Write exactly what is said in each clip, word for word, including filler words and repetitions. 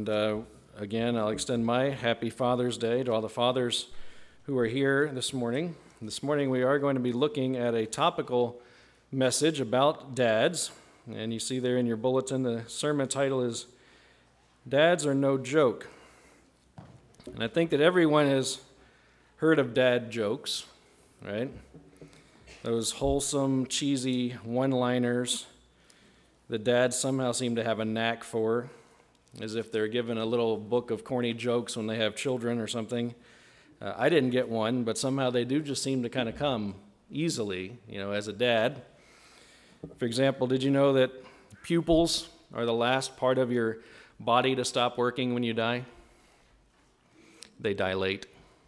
And uh, again, I'll extend my happy Father's Day to all the fathers who are here this morning. This morning we are going to be looking at a topical message about dads. And you see there in your bulletin, the sermon title is Dads Are No Joke. And I think that everyone has heard of dad jokes, right? Those wholesome, cheesy one-liners that dads somehow seem to have a knack for, as if they're given a little book of corny jokes when they have children or something. Uh, I didn't get one, but somehow they do just seem to kind of come easily, you know, as a dad. For example, did you know that pupils are the last part of your body to stop working when you die? They dilate.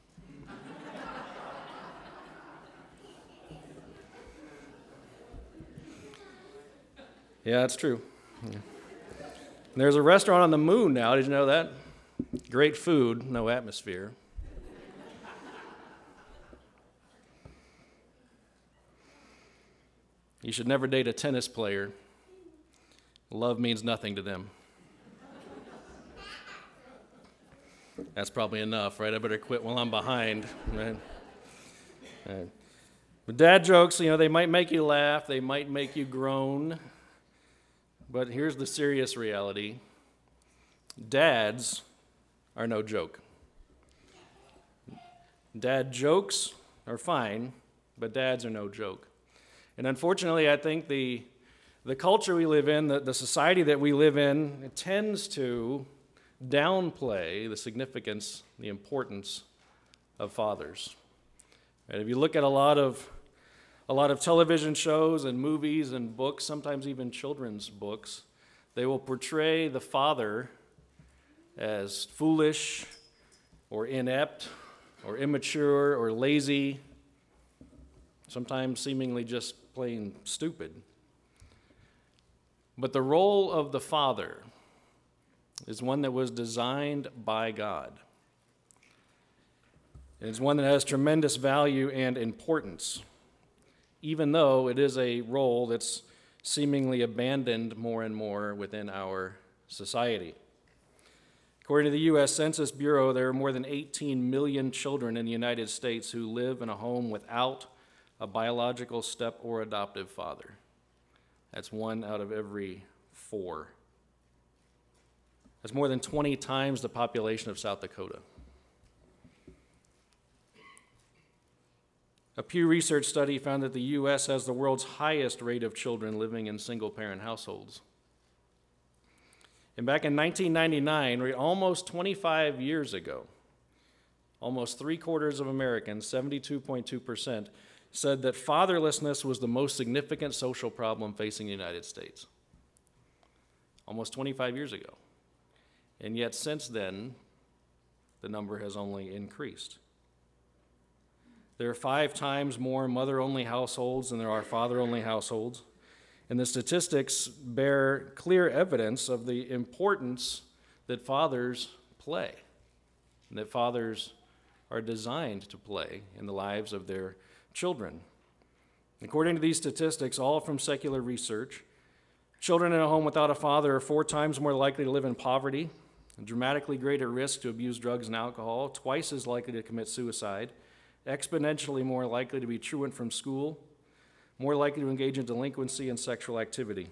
Yeah, that's true. Yeah. There's a restaurant on the moon now. Did you know that? Great food, no atmosphere. You should never date a tennis player. Love means nothing to them. That's probably enough, right? I better quit while I'm behind, right? Right. But dad jokes, you know, they might make you laugh, they might make you groan. But here's the serious reality. Dads are no joke. Dad jokes are fine, but dads are no joke. And unfortunately, I think the the culture we live in, the, the society that we live in, it tends to downplay the significance, the importance of fathers. And if you look at a lot of a lot of television shows and movies and books, sometimes even children's books, they will portray the father as foolish or inept or immature or lazy, sometimes seemingly just plain stupid. But the role of the father is one that was designed by God. It's one that has tremendous value and importance, even though it is a role that's seemingly abandoned more and more within our society. According to the U S Census Bureau, there are more than eighteen million children in the United States who live in a home without a biological step or adoptive father. That's one out of every four. That's more than twenty times the population of South Dakota. A Pew Research study found that the U S has the world's highest rate of children living in single-parent households. And back in nineteen ninety-nine, almost twenty-five years ago, almost three-quarters of Americans, seventy-two point two percent, said that fatherlessness was the most significant social problem facing the United States. Almost twenty-five years ago. And yet since then, the number has only increased. There are five times more mother-only households than there are father-only households. And the statistics bear clear evidence of the importance that fathers play, and that fathers are designed to play in the lives of their children. According to these statistics, all from secular research, children in a home without a father are four times more likely to live in poverty, a dramatically greater risk to abuse drugs and alcohol, twice as likely to commit suicide, exponentially more likely to be truant from school, more likely to engage in delinquency and sexual activity.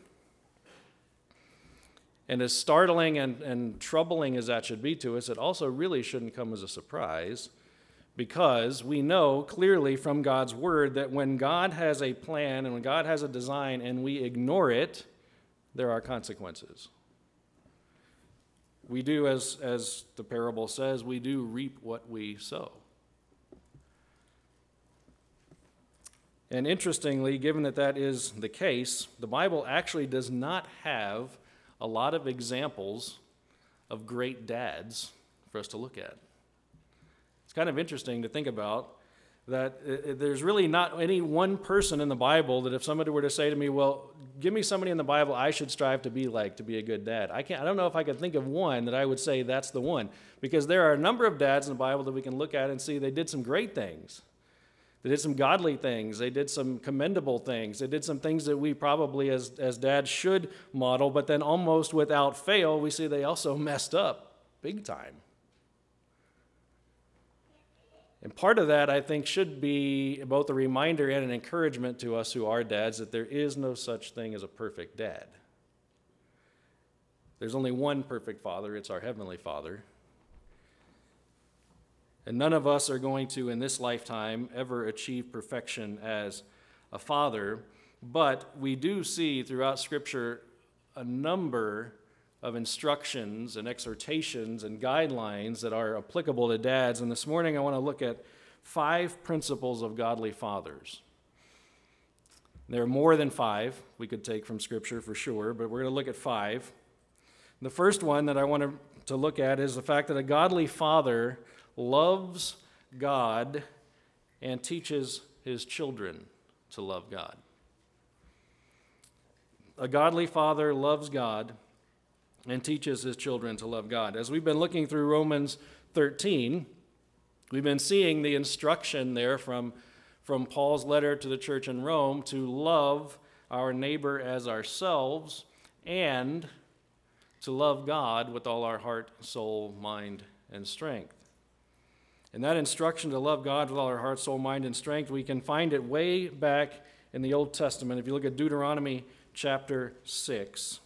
And as startling and, and troubling as that should be to us, it also really shouldn't come as a surprise, because we know clearly from God's word that when God has a plan and when God has a design and we ignore it, there are consequences. We do, as, as the parable says, we do reap what we sow. And interestingly, given that that is the case, the Bible actually does not have a lot of examples of great dads for us to look at. It's kind of interesting to think about that it, there's really not any one person in the Bible that if somebody were to say to me, well, give me somebody in the Bible I should strive to be like to be a good dad. I can't. I don't know if I could think of one that I would say that's the one, because there are a number of dads in the Bible that we can look at and see they did some great things. They did some godly things. They did some commendable things. They did some things that we probably as, as dads should model, but then almost without fail, we see they also messed up big time. And part of that, I think, should be both a reminder and an encouragement to us who are dads that there is no such thing as a perfect dad. There's only one perfect father. It's our Heavenly Father. And none of us are going to, in this lifetime, ever achieve perfection as a father. But we do see throughout Scripture a number of instructions and exhortations and guidelines that are applicable to dads. And this morning I want to look at five principles of godly fathers. There are more than five we could take from Scripture for sure, but we're going to look at five. The first one that I want to, to look at is the fact that a godly father loves God and teaches his children to love God. A godly father loves God and teaches his children to love God. As we've been looking through Romans thirteen, we've been seeing the instruction there from, from Paul's letter to the church in Rome to love our neighbor as ourselves and to love God with all our heart, soul, mind, and strength. And that instruction to love God with all our heart, soul, mind, and strength, we can find it way back in the Old Testament. If you look at Deuteronomy chapter six.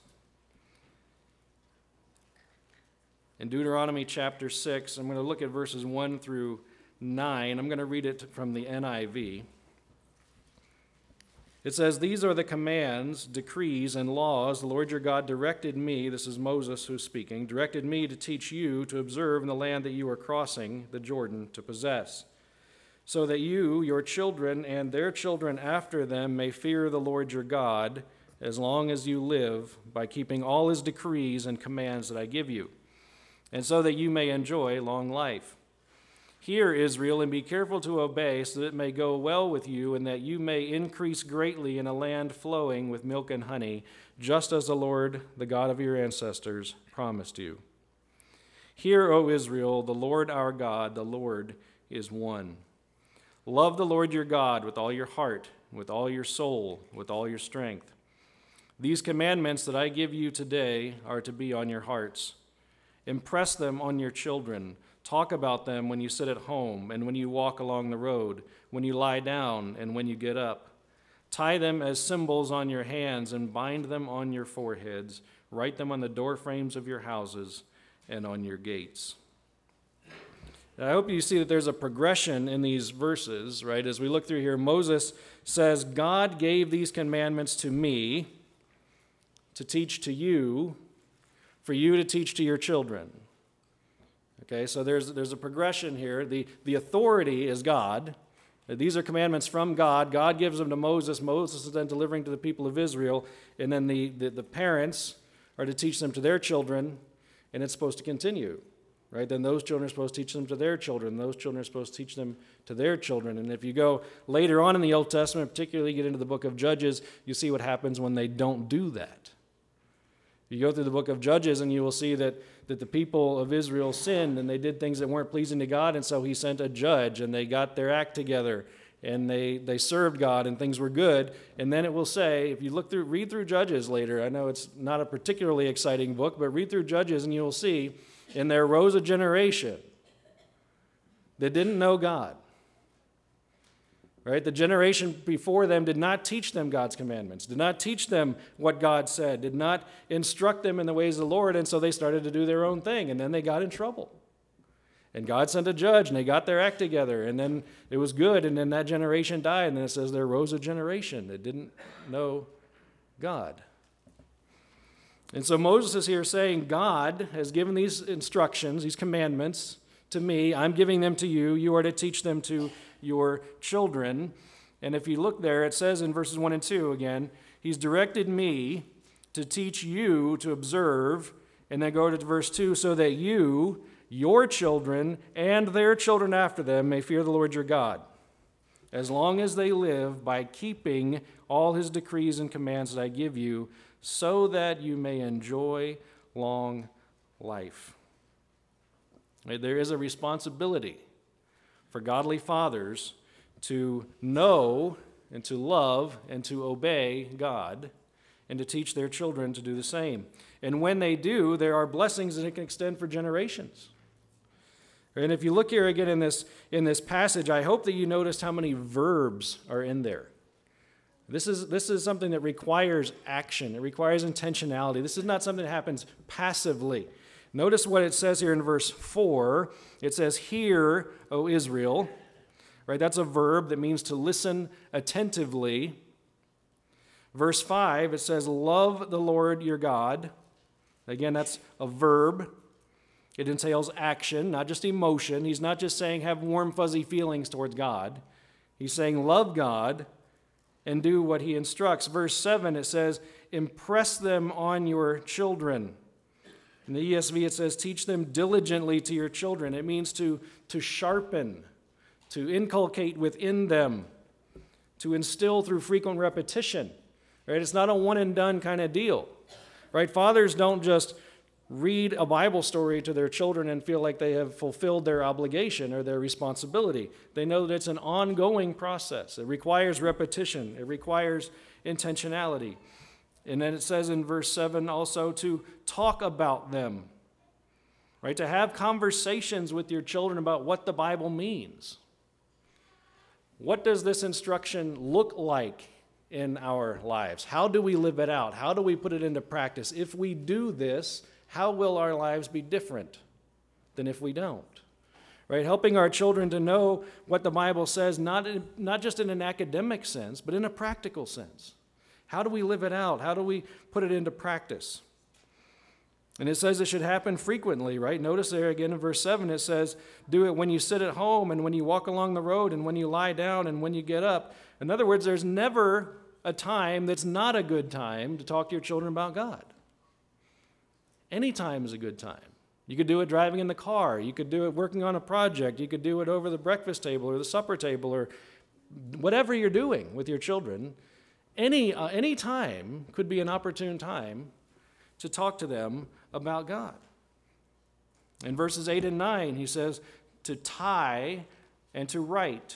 In Deuteronomy chapter six, I'm going to look at verses one through nine. I'm going to read it from the N I V. It says, "These are the commands, decrees, and laws the Lord your God directed me," this is Moses who's speaking, "directed me to teach you to observe in the land that you are crossing the Jordan to possess, so that you, your children, and their children after them may fear the Lord your God as long as you live, by keeping all his decrees and commands that I give you, and so that you may enjoy long life. Hear, Israel, and be careful to obey, so that it may go well with you, and that you may increase greatly in a land flowing with milk and honey, just as the Lord, the God of your ancestors, promised you. Hear, O Israel, the Lord our God, the Lord is one. Love the Lord your God with all your heart, with all your soul, with all your strength. These commandments that I give you today are to be on your hearts. Impress them on your children. Talk about them when you sit at home and when you walk along the road, when you lie down and when you get up. Tie them as symbols on your hands and bind them on your foreheads. Write them on the doorframes of your houses and on your gates." Now, I hope you see that there's a progression in these verses, right? As we look through here, Moses says, God gave these commandments to me to teach to you, for you to teach to your children. Okay, so there's there's a progression here. The, the authority is God. These are commandments from God. God gives them to Moses. Moses is then delivering to the people of Israel. And then the, the, the parents are to teach them to their children, and it's supposed to continue. Right? Then those children are supposed to teach them to their children. Those children are supposed to teach them to their children. And if you go later on in the Old Testament, particularly get into the book of Judges, you see what happens when they don't do that. You go through the book of Judges and you will see that, that the people of Israel sinned and they did things that weren't pleasing to God, and so he sent a judge and they got their act together and they, they served God and things were good. And then it will say, if you look through, read through Judges later, I know it's not a particularly exciting book, but read through Judges and you will see, and there arose a generation that didn't know God. Right? The generation before them did not teach them God's commandments, did not teach them what God said, did not instruct them in the ways of the Lord, and so they started to do their own thing, and then they got in trouble. And God sent a judge, and they got their act together, and then it was good, and then that generation died, and then it says there arose a generation that didn't know God. And so Moses is here saying, God has given these instructions, these commandments to me. I'm giving them to you. You are to teach them to your children. And if you look there, it says in verses one and two again, he's directed me to teach you to observe, and then go to verse two, so that you, your children, and their children after them may fear the Lord your God, as long as they live, by keeping all his decrees and commands that I give you, so that you may enjoy long life. There is a responsibility for godly fathers to know and to love and to obey God, and to teach their children to do the same. And when they do, there are blessings that it can extend for generations. And if you look here again in this, in this passage, I hope that you noticed how many verbs are in there. This is, this is something that requires action. It requires intentionality. This is not something that happens passively. Notice what it says here in verse four. It says, "Hear, O Israel." Right? That's a verb that means to listen attentively. Verse five, it says, "Love the Lord your God." Again, that's a verb. It entails action, not just emotion. He's not just saying have warm, fuzzy feelings towards God. He's saying love God and do what he instructs. Verse seven, it says, "Impress them on your children." In the E S V, it says, "Teach them diligently to your children." It means to, to sharpen, to inculcate within them, to instill through frequent repetition. Right? It's not a one-and-done kind of deal. Right? Fathers don't just read a Bible story to their children and feel like they have fulfilled their obligation or their responsibility. They know that it's an ongoing process. It requires repetition. It requires intentionality. And then it says in verse seven also to talk about them. Right? To have conversations with your children about what the Bible means. What does this instruction look like in our lives? How do we live it out? How do we put it into practice? If we do this, how will our lives be different than if we don't? Right? Helping our children to know what the Bible says, not, in, not just in an academic sense, but in a practical sense. How do we live it out? How do we put it into practice? And it says it should happen frequently, right? Notice there again in verse seven, it says, do it when you sit at home and when you walk along the road and when you lie down and when you get up. In other words, there's never a time that's not a good time to talk to your children about God. Any time is a good time. You could do it driving in the car. You could do it working on a project. You could do it over the breakfast table or the supper table or whatever you're doing with your children. Any, uh, any time could be an opportune time to talk to them about God. In verses eight and nine, he says to tie and to write.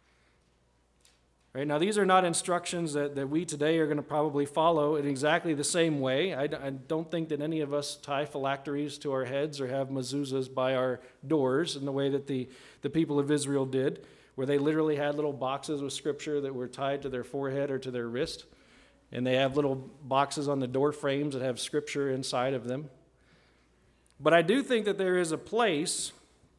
Right, now, these are not instructions that, that we today are going to probably follow in exactly the same way. I, I don't think that any of us tie phylacteries to our heads or have mezuzahs by our doors in the way that the, the people of Israel did, where they literally had little boxes with scripture that were tied to their forehead or to their wrist. And they have little boxes on the door frames that have scripture inside of them. But I do think that there is a place,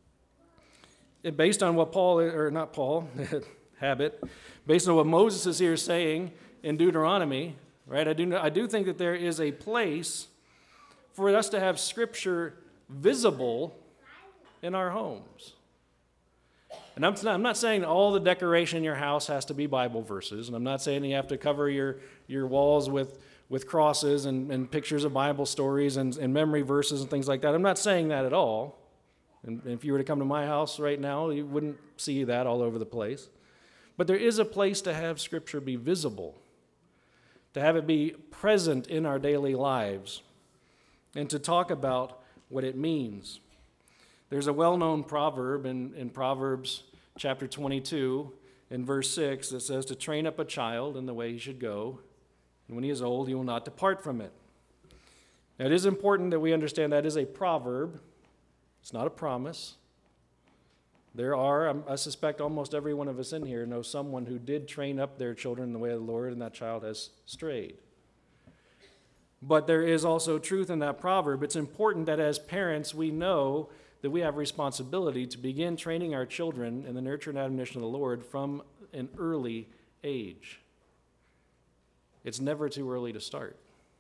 based on what Paul, or not Paul, Habit, based on what Moses is here saying in Deuteronomy, right? I do, I do think that there is a place for us to have scripture visible in our homes. And I'm not, I'm not saying all the decoration in your house has to be Bible verses, and I'm not saying you have to cover your, your walls with, with crosses and, and pictures of Bible stories and, and memory verses and things like that. I'm not saying that at all. And if you were to come to my house right now, you wouldn't see that all over the place. But there is a place to have Scripture be visible, to have it be present in our daily lives, and to talk about what it means. There's a well-known proverb in, in Proverbs chapter twenty-two, in verse six, that says to train up a child in the way he should go, and when he is old, he will not depart from it. Now, it is important that we understand that is a proverb. It's not a promise. There are, I suspect almost every one of us in here knows someone who did train up their children in the way of the Lord, and that child has strayed. But there is also truth in that proverb. It's important that as parents, we know that we have responsibility to begin training our children in the nurture and admonition of the Lord from an early age. It's never too early to start.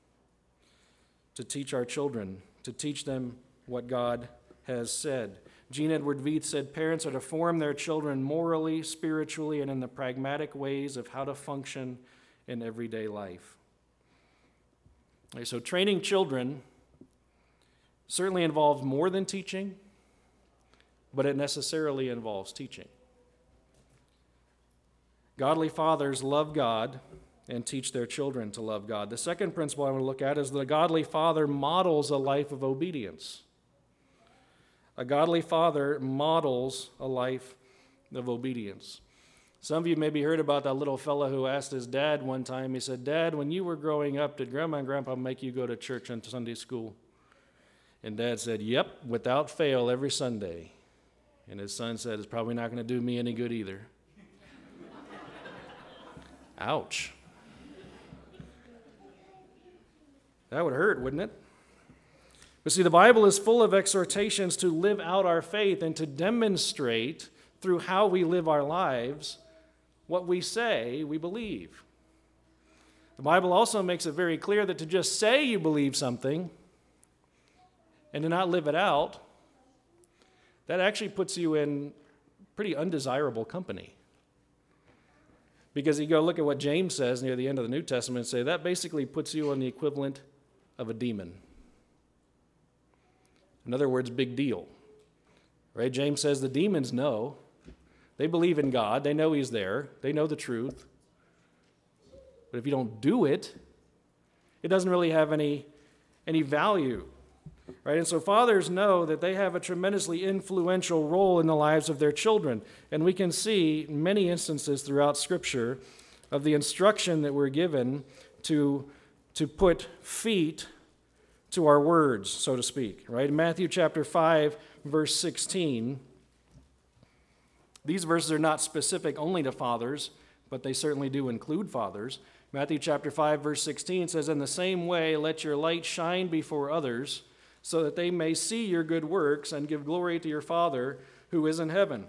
To teach our children, to teach them what God has said. Gene Edward Veith said, parents are to form their children morally, spiritually, and in the pragmatic ways of how to function in everyday life. Okay, so training children certainly involves more than teaching, but it necessarily involves teaching. Godly fathers love God and teach their children to love God. The second principle I want to look at is that a godly father models a life of obedience. A godly father models a life of obedience. Some of you maybe heard about that little fella who asked his dad one time, he said, "Dad, when you were growing up, did Grandma and Grandpa make you go to church and to Sunday school?" And Dad said, "Yep, without fail, every Sunday." And his son said, "It's probably not going to do me any good either." Ouch. That would hurt, wouldn't it? But see, the Bible is full of exhortations to live out our faith and to demonstrate through how we live our lives what we say we believe. The Bible also makes it very clear that to just say you believe something and to not live it out, that actually puts you in pretty undesirable company. Because you go look at what James says near the end of the New Testament and say that basically puts you on the equivalent of a demon. In other words, big deal. Right? James says the demons know. They believe in God. They know He's there. They know the truth. But if you don't do it, it doesn't really have any, any value. Right? And so fathers know that they have a tremendously influential role in the lives of their children. And we can see many instances throughout Scripture of the instruction that we're given to, to put feet to our words, so to speak. Right? In Matthew chapter five, verse sixteen, these verses are not specific only to fathers, but they certainly do include fathers. Matthew chapter five, verse sixteen says, "In the same way, let your light shine before others, so that they may see your good works and give glory to your Father who is in heaven."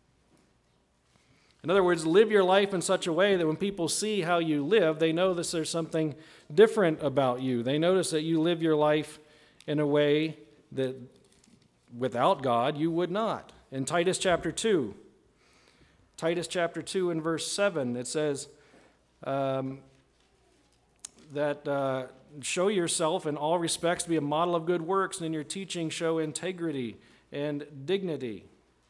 In other words, live your life in such a way that when people see how you live, they know that there's something different about you. They notice that you live your life in a way that without God you would not. In Titus chapter two, Titus chapter two and verse seven, it says um, that uh, show yourself in all respects to be a model of good works, and in your teaching show integrity and dignity.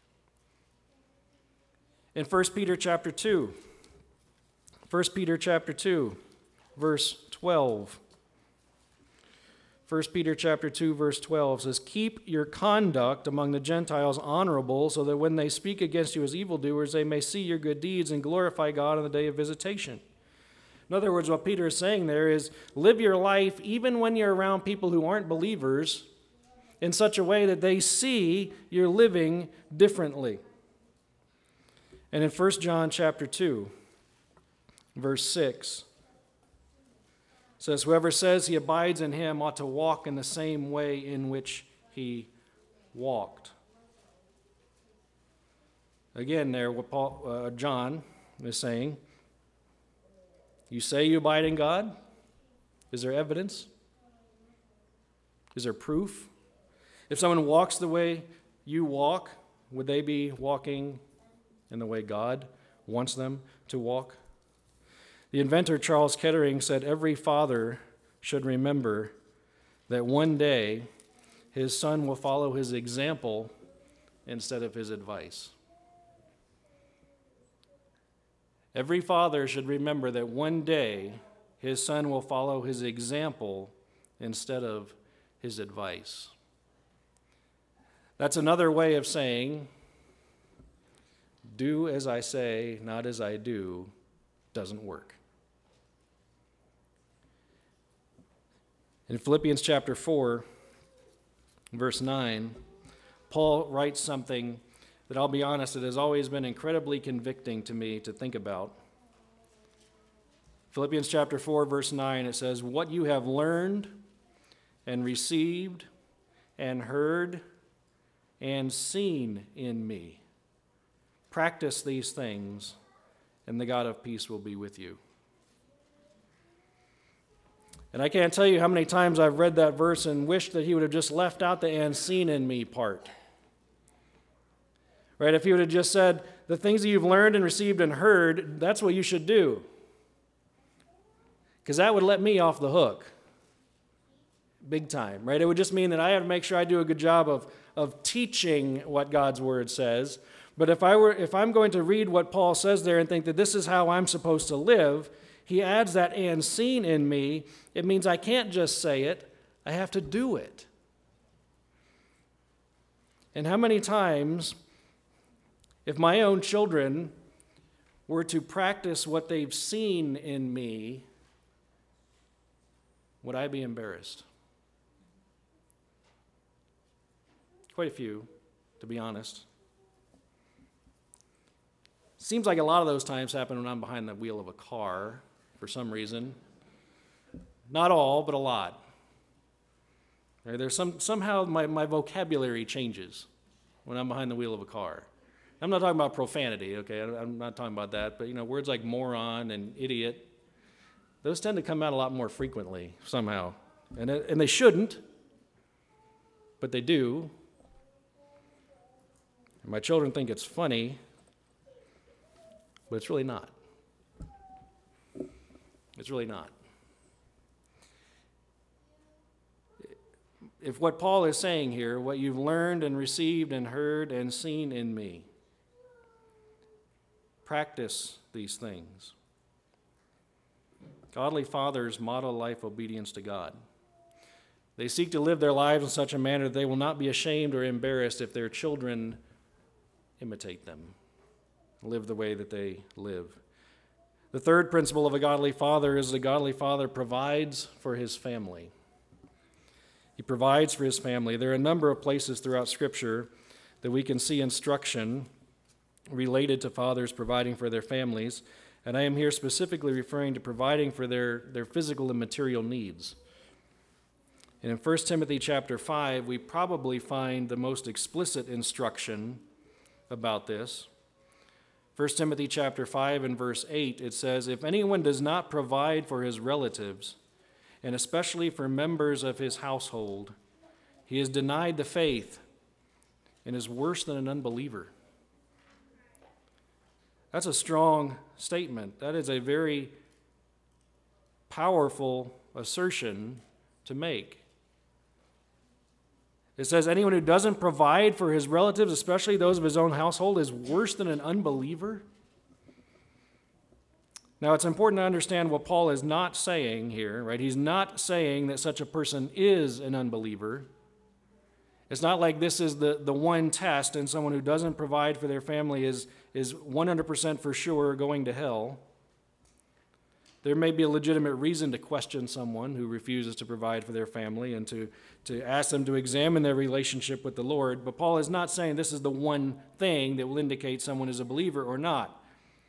In First Peter chapter two, First Peter chapter two, verse twelve. First Peter chapter two, verse twelve says, "Keep your conduct among the Gentiles honorable, so that when they speak against you as evildoers, they may see your good deeds and glorify God on the day of visitation." In other words, what Peter is saying there is live your life even when you're around people who aren't believers in such a way that they see you're living differently. And in First John chapter two, verse six, it says, "Whoever says he abides in him ought to walk in the same way in which he walked." Again there, what Paul, uh, John is saying, you say you abide in God? Is there evidence? Is there proof? If someone walks the way you walk, would they be walking in the way God wants them to walk? The inventor Charles Kettering said every father should remember that one day his son will follow his example instead of his advice. Every father should remember that one day his son will follow his example instead of his advice. That's another way of saying, do as I say, not as I do, doesn't work. In Philippians chapter four, verse nine, Paul writes something that, I'll be honest, it has always been incredibly convicting to me to think about. Philippians chapter four, verse nine, it says, "What you have learned and received and heard and seen in me, practice these things, and the God of peace will be with you." And I can't tell you how many times I've read that verse and wished that he would have just left out the "and seen in me" part. Right? If he would have just said, the things that you've learned and received and heard, that's what you should do. Because that would let me off the hook. Big time, right? It would just mean that I have to make sure I do a good job of, of teaching what God's word says. But if I were, if I'm going to read what Paul says there and think that this is how I'm supposed to live, he adds that "and seen in me." It means I can't just say it, I have to do it. And how many times, if my own children were to practice what they've seen in me, would I be embarrassed? Quite a few, to be honest. Seems like a lot of those times happen when I'm behind the wheel of a car for some reason. Not all, but a lot. Right? There's some somehow my, my vocabulary changes when I'm behind the wheel of a car. I'm not talking about profanity, okay? I'm not talking about that, but you know, words like moron and idiot, those tend to come out a lot more frequently somehow. And, and they shouldn't, but they do. And my children think it's funny, but it's really not. It's really not. If what Paul is saying here, what you've learned and received and heard and seen in me, practice these things. Godly fathers model life obedience to God. They seek to live their lives in such a manner that they will not be ashamed or embarrassed if their children imitate them, live the way that they live. The third principle of a godly father is the godly father provides for his family. He provides for his family. There are a number of places throughout Scripture that we can see instruction related to fathers providing for their families, and I am here specifically referring to providing for their, their physical and material needs. And in First Timothy chapter five, we probably find the most explicit instruction about this. First Timothy chapter five and verse eight, it says, "If anyone does not provide for his relatives, and especially for members of his household, he is denied the faith and is worse than an unbeliever." That's a strong statement. That is a very powerful assertion to make. It says anyone who doesn't provide for his relatives, especially those of his own household, is worse than an unbeliever. Now, it's important to understand what Paul is not saying here, right? He's not saying that such a person is an unbeliever. It's not like this is the, the one test, and someone who doesn't provide for their family is, is one hundred percent for sure going to hell. There may be a legitimate reason to question someone who refuses to provide for their family and to, to ask them to examine their relationship with the Lord, but Paul is not saying this is the one thing that will indicate someone is a believer or not.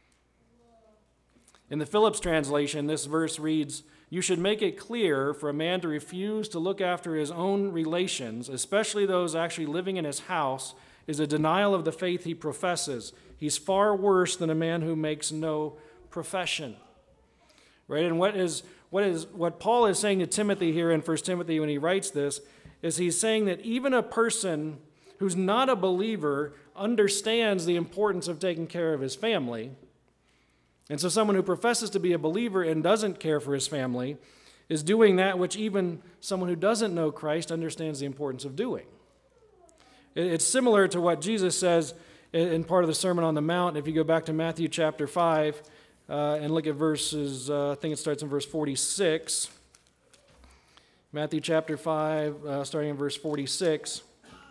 In the Phillips translation, this verse reads, "You should make it clear for a man to refuse to look after his own relations, especially those actually living in his house, is a denial of the faith he professes. He's far worse than a man who makes no profession." Right? And what is what is what Paul is saying to Timothy here in First Timothy when he writes this is he's saying that even a person who's not a believer understands the importance of taking care of his family. And so someone who professes to be a believer and doesn't care for his family is doing that which even someone who doesn't know Christ understands the importance of doing. It's similar to what Jesus says in part of the Sermon on the Mount. If you go back to Matthew chapter five uh, and look at verses, uh, I think it starts in verse forty-six. Matthew chapter five, uh, starting in verse forty-six.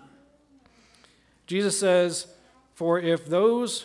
Jesus says, "For if those...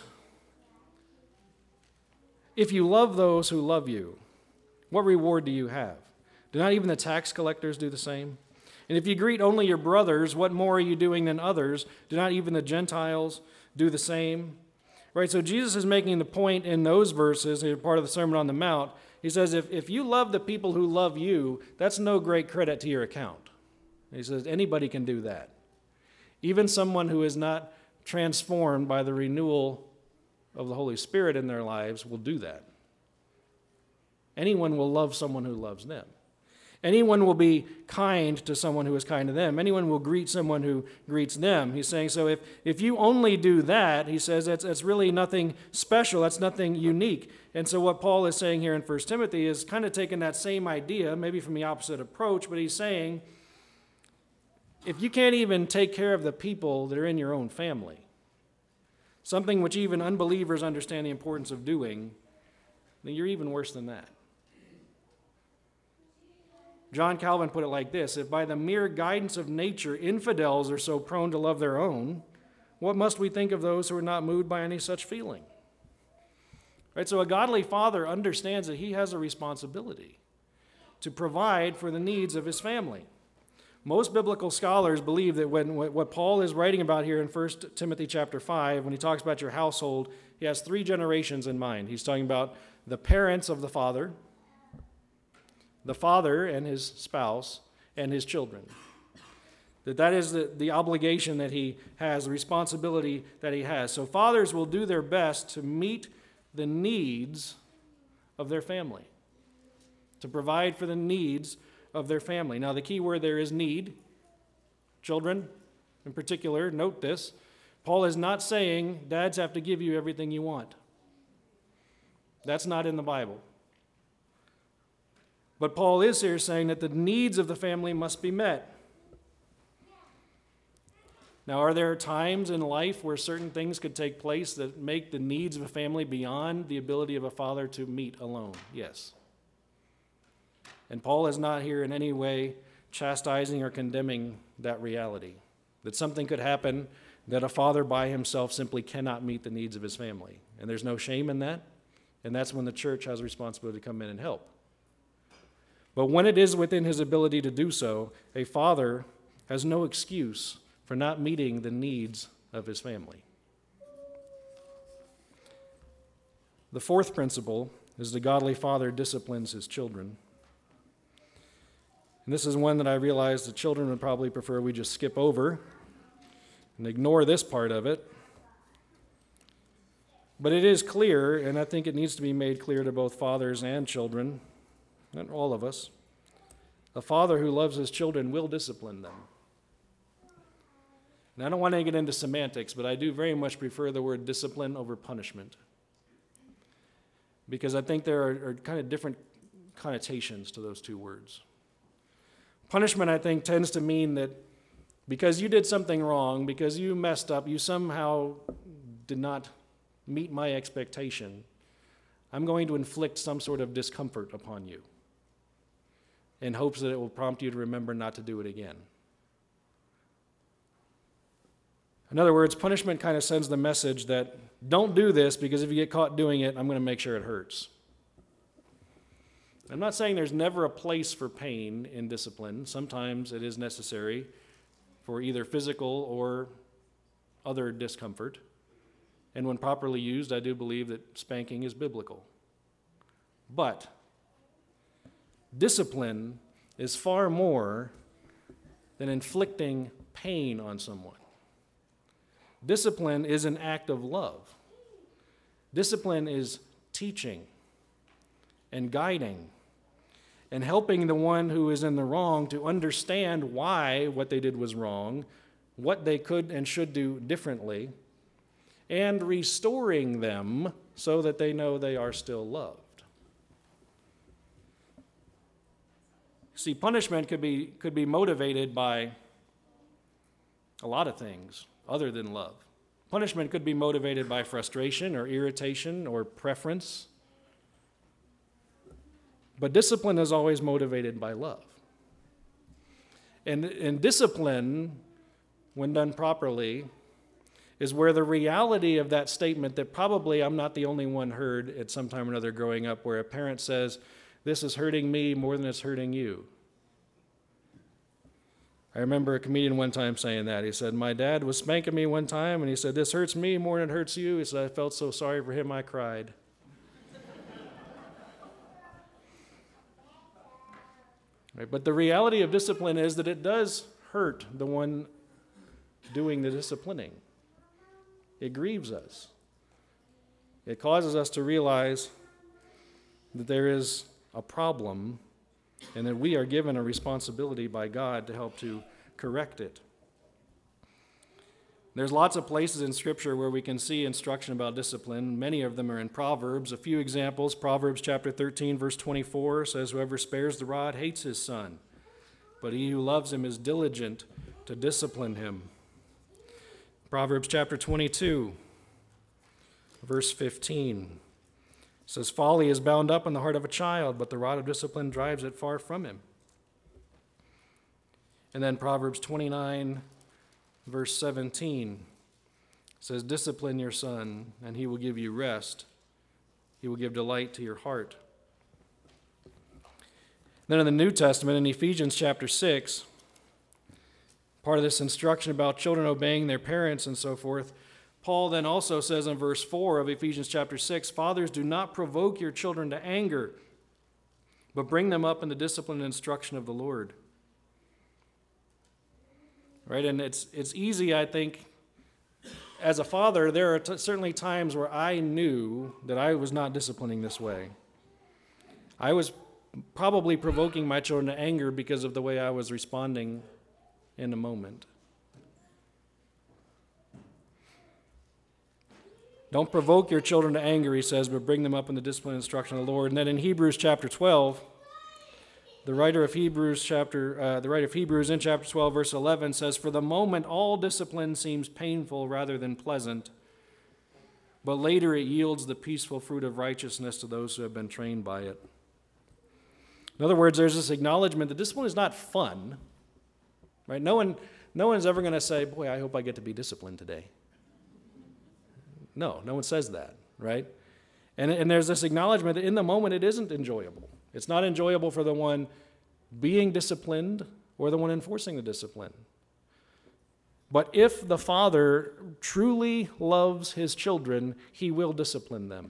If you love those who love you, what reward do you have? Do not even the tax collectors do the same? And if you greet only your brothers, what more are you doing than others? Do not even the Gentiles do the same?" Right, so Jesus is making the point in those verses, part of the Sermon on the Mount. He says, if, if you love the people who love you, that's no great credit to your account. He says, anybody can do that. Even someone who is not transformed by the renewal of the Holy Spirit in their lives will do that. Anyone will love someone who loves them. Anyone will be kind to someone who is kind to them. Anyone will greet someone who greets them. He's saying, so if, if you only do that, he says, that's, that's really nothing special. That's nothing unique. And so what Paul is saying here in First Timothy is kind of taking that same idea, maybe from the opposite approach, but he's saying, if you can't even take care of the people that are in your own family, something which even unbelievers understand the importance of doing, then you're even worse than that. John Calvin put it like this: if by the mere guidance of nature infidels are so prone to love their own, what must we think of those who are not moved by any such feeling? Right? So a godly father understands that he has a responsibility to provide for the needs of his family. Most biblical scholars believe that when what Paul is writing about here in First Timothy chapter five, when he talks about your household, he has three generations in mind. He's talking about the parents of the father, the father and his spouse, and his children. That that is the, the obligation that he has, the responsibility that he has. So fathers will do their best to meet the needs of their family, to provide for the needs of their family. Now, the key word there is need. Children, in particular, note this. Paul is not saying dads have to give you everything you want. That's not in the Bible. But Paul is here saying that the needs of the family must be met. Now, are there times in life where certain things could take place that make the needs of a family beyond the ability of a father to meet alone? Yes. And Paul is not here in any way chastising or condemning that reality, that something could happen that a father by himself simply cannot meet the needs of his family. And there's no shame in that, and that's when the church has a responsibility to come in and help. But when it is within his ability to do so, a father has no excuse for not meeting the needs of his family. The fourth principle is the godly father disciplines his children. And this is one that I realize the children would probably prefer we just skip over and ignore this part of it. But it is clear, and I think it needs to be made clear to both fathers and children, and all of us, a father who loves his children will discipline them. And I don't want to get into semantics, but I do very much prefer the word discipline over punishment, because I think there are, are kind of different connotations to those two words. Punishment, I think, tends to mean that because you did something wrong, because you messed up, you somehow did not meet my expectation, I'm going to inflict some sort of discomfort upon you in hopes that it will prompt you to remember not to do it again. In other words, punishment kind of sends the message that don't do this, because if you get caught doing it, I'm going to make sure it hurts. I'm not saying there's never a place for pain in discipline. Sometimes it is necessary for either physical or other discomfort. And when properly used, I do believe that spanking is biblical. But discipline is far more than inflicting pain on someone. Discipline is an act of love. Discipline is teaching and guiding and helping the one who is in the wrong to understand why what they did was wrong, what they could and should do differently, and restoring them so that they know they are still loved. See, punishment could be, could be motivated by a lot of things other than love. Punishment could be motivated by frustration or irritation or preference. But discipline is always motivated by love. And, and discipline, when done properly, is where the reality of that statement that probably I'm not the only one heard at some time or another growing up, where a parent says, this is hurting me more than it's hurting you. I remember a comedian one time saying that. He said, my dad was spanking me one time, and he said, this hurts me more than it hurts you. He said, I felt so sorry for him, I cried. Right? But the reality of discipline is that it does hurt the one doing the disciplining. It grieves us. It causes us to realize that there is a problem and that we are given a responsibility by God to help to correct it. There's lots of places in Scripture where we can see instruction about discipline. Many of them are in Proverbs. A few examples. Proverbs chapter thirteen, verse twenty-four says, whoever spares the rod hates his son, but he who loves him is diligent to discipline him. Proverbs chapter twenty-two, verse fifteen says, folly is bound up in the heart of a child, but the rod of discipline drives it far from him. And then Proverbs twenty-nine, verse seventeen says, discipline your son, and he will give you rest He will give delight to your heart. Then in the New Testament, in Ephesians chapter six, part of this instruction about children obeying their parents and so forth, Paul then also says in verse four of Ephesians chapter six, "Fathers, do not provoke your children to anger, but bring them up in the discipline and instruction of the Lord." Right? And it's it's easy, I think, as a father, there are t- certainly times where I knew that I was not disciplining this way. I was probably provoking my children to anger because of the way I was responding in the moment. Don't provoke your children to anger, he says, but bring them up in the discipline and instruction of the Lord. And then in Hebrews chapter twelve, the writer of Hebrews chapter, uh, the writer of Hebrews in chapter twelve, verse eleven says, "For the moment all discipline seems painful rather than pleasant, but later it yields the peaceful fruit of righteousness to those who have been trained by it." In other words, there's this acknowledgement that discipline is not fun, right? No one, no one's ever going to say, "Boy, I hope I get to be disciplined today." No, no one says that, right? And, and there's this acknowledgement that in the moment it isn't enjoyable. It's not enjoyable for the one being disciplined or the one enforcing the discipline. But if the father truly loves his children, he will discipline them.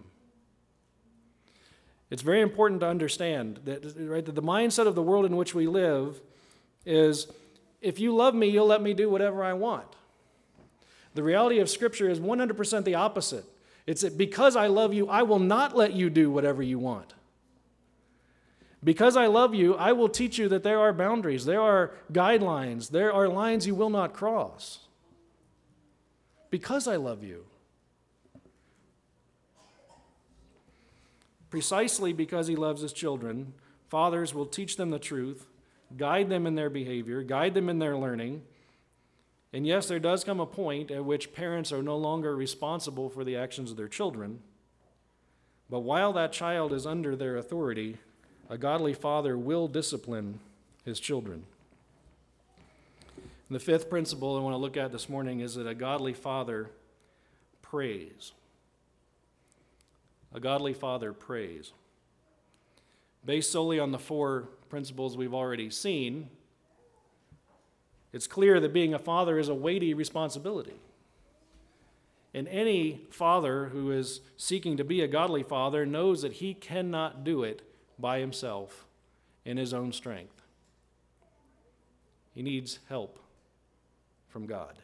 It's very important to understand that, right, that the mindset of the world in which we live is, if you love me, you'll let me do whatever I want. The reality of Scripture is one hundred percent the opposite. It's that because I love you, I will not let you do whatever you want. Because I love you, I will teach you that there are boundaries, there are guidelines, there are lines you will not cross. Because I love you. Precisely because he loves his children, fathers will teach them the truth, guide them in their behavior, guide them in their learning. And yes, there does come a point at which parents are no longer responsible for the actions of their children. But while that child is under their authority, a godly father will discipline his children. And the fifth principle I want to look at this morning is that a godly father prays. A godly father prays. Based solely on the four principles we've already seen, it's clear that being a father is a weighty responsibility. And any father who is seeking to be a godly father knows that he cannot do it by himself in his own strength. He needs help from God.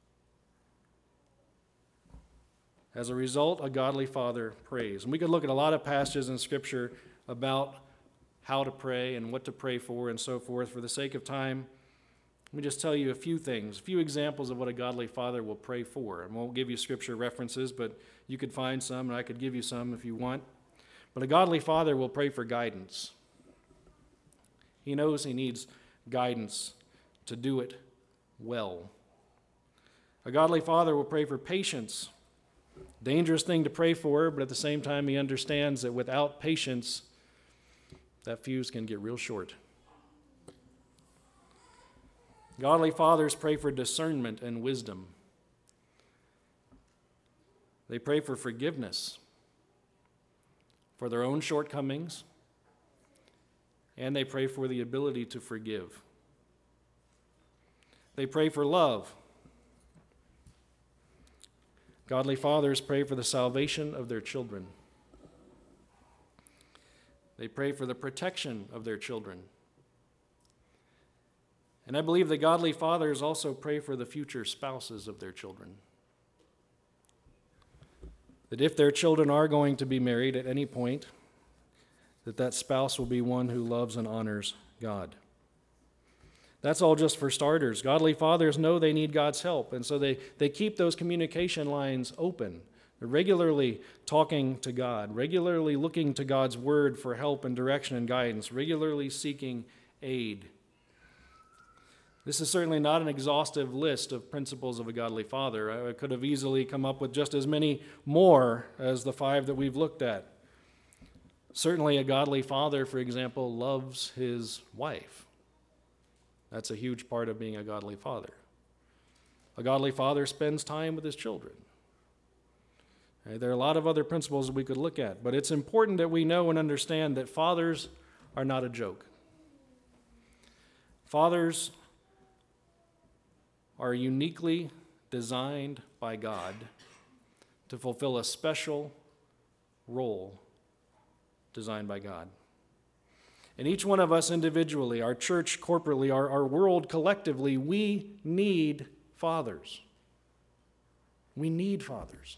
As a result, a godly father prays. And we could look at a lot of passages in Scripture about how to pray and what to pray for and so forth. For the sake of time, let me just tell you a few things, a few examples of what a godly father will pray for. I won't give you Scripture references, but you could find some, and I could give you some if you want. But a godly father will pray for guidance. He knows he needs guidance to do it well. A godly father will pray for patience. Dangerous thing to pray for, but at the same time he understands that without patience, that fuse can get real short. Godly fathers pray for discernment and wisdom. They pray for forgiveness for their own shortcomings, and they pray for the ability to forgive. They pray for love. Godly fathers pray for the salvation of their children. They pray for the protection of their children. And I believe that godly fathers also pray for the future spouses of their children. That if their children are going to be married at any point, that that spouse will be one who loves and honors God. That's all just for starters. Godly fathers know they need God's help, and so they, they keep those communication lines open. They're regularly talking to God, regularly looking to God's word for help and direction and guidance, regularly seeking aid. This is certainly not an exhaustive list of principles of a godly father. I could have easily come up with just as many more as the five that we've looked at. Certainly a godly father, for example, loves his wife. That's a huge part of being a godly father. A godly father spends time with his children. Uh, There are a lot of other principles that we could look at, but it's important that we know and understand that fathers are not a joke. Fathers are uniquely designed by God to fulfill a special role designed by God. And each one of us individually, our church corporately, our, our world collectively, we need fathers. We need fathers.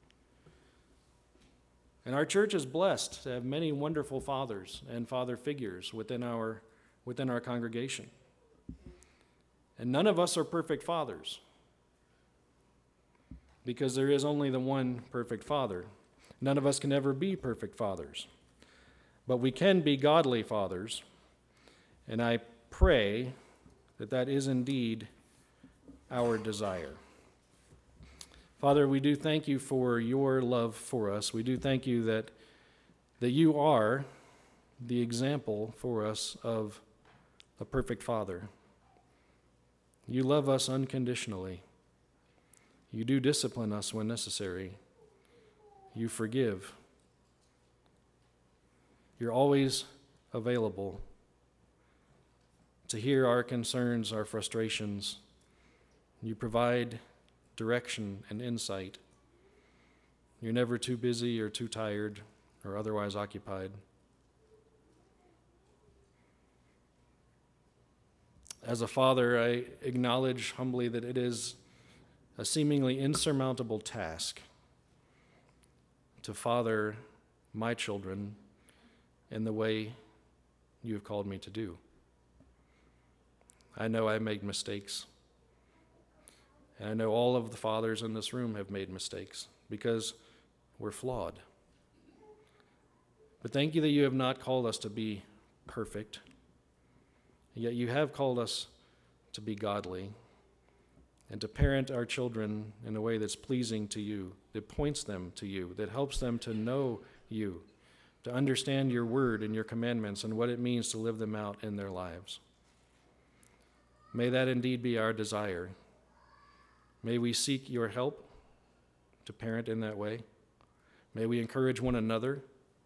And our church is blessed to have many wonderful fathers and father figures within our, within our congregation. And none of us are perfect fathers, because there is only the one perfect father. None of us can ever be perfect fathers. But we can be godly fathers, and I pray that that is indeed our desire. Father, we do thank you for your love for us. We do thank you that, that you are the example for us of a perfect father. You love us unconditionally. You do discipline us when necessary. You forgive. You're always available to hear our concerns, our frustrations. You provide direction and insight. You're never too busy or too tired or otherwise occupied. As a father, I acknowledge humbly that it is a seemingly insurmountable task to father my children in the way you have called me to do. I know I made mistakes. And I know all of the fathers in this room have made mistakes because we're flawed. But thank you that you have not called us to be perfect. Yet you have called us to be godly and to parent our children in a way that's pleasing to you, that points them to you, that helps them to know you, to understand your word and your commandments and what it means to live them out in their lives. May that indeed be our desire. May we seek your help to parent in that way. May we encourage one another.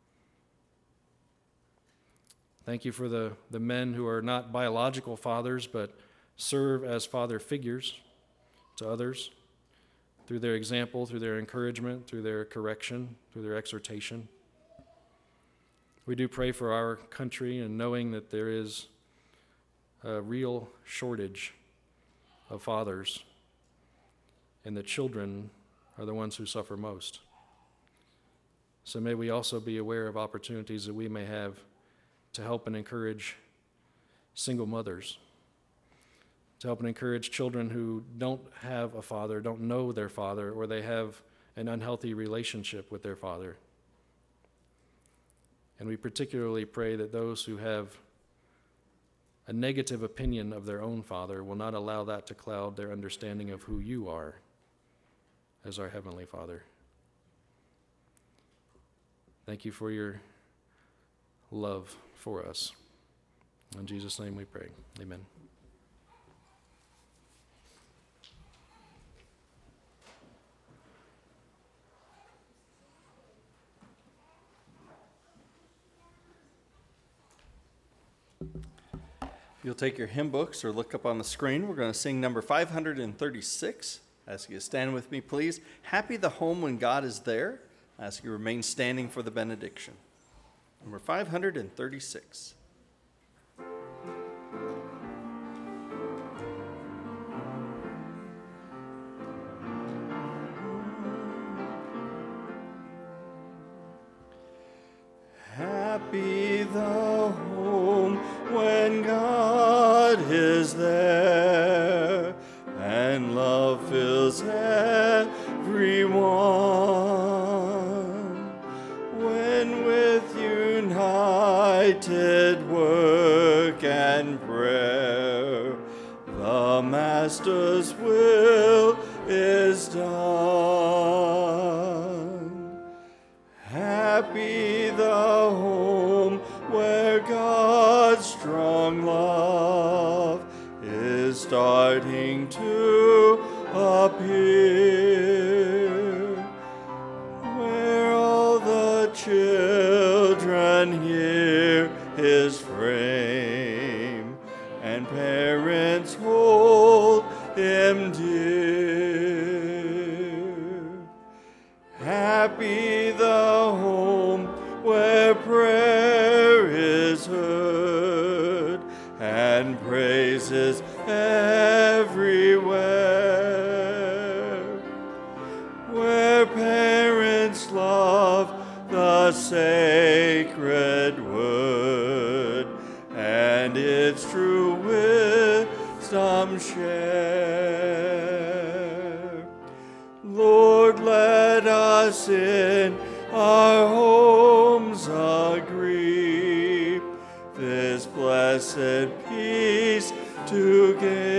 Thank you for the, the men who are not biological fathers, but serve as father figures to others through their example, through their encouragement, through their correction, through their exhortation. We do pray for our country, and knowing that there is a real shortage of fathers, and the children are the ones who suffer most. So may we also be aware of opportunities that we may have to help and encourage single mothers, to help and encourage children who don't have a father, don't know their father, or they have an unhealthy relationship with their father. And we particularly pray that those who have a negative opinion of their own father will not allow that to cloud their understanding of who you are as our Heavenly Father. Thank you for your love for us. In Jesus' name we pray. Amen. If you'll take your hymn books or look up on the screen, we're going to sing number five hundred thirty-six. I ask you to stand with me, please. Happy the home when God is there. I ask you to remain standing for the benediction. Number five hundred thirty-six. Happy the home when God is there, and love fills everyone. When with united work and prayer, the Master's will is done. Happy the home where God's strong love is starting to appear. where parents love the sacred word, and its true wisdom share. Lord, let us in our homes agree this blessed peace to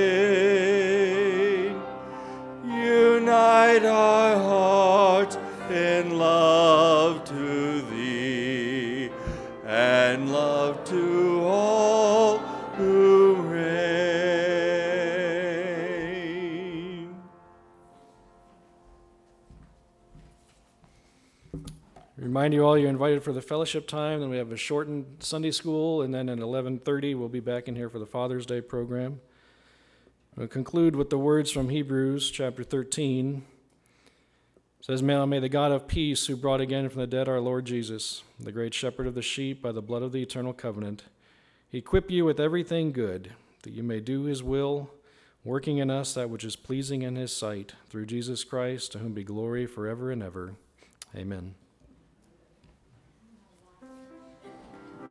gain. Unite our hearts in love to thee, and love to all who reign. Remind you all you're invited for the fellowship time. Then we have a shortened Sunday school, and then at eleven thirty we'll be back in here for the Father's Day program. We'll conclude with the words from Hebrews chapter thirteen. It says, "Now may the God of peace, who brought again from the dead our Lord Jesus, the great shepherd of the sheep by the blood of the eternal covenant, equip you with everything good, that you may do his will, working in us that which is pleasing in his sight, through Jesus Christ, to whom be glory forever and ever. Amen."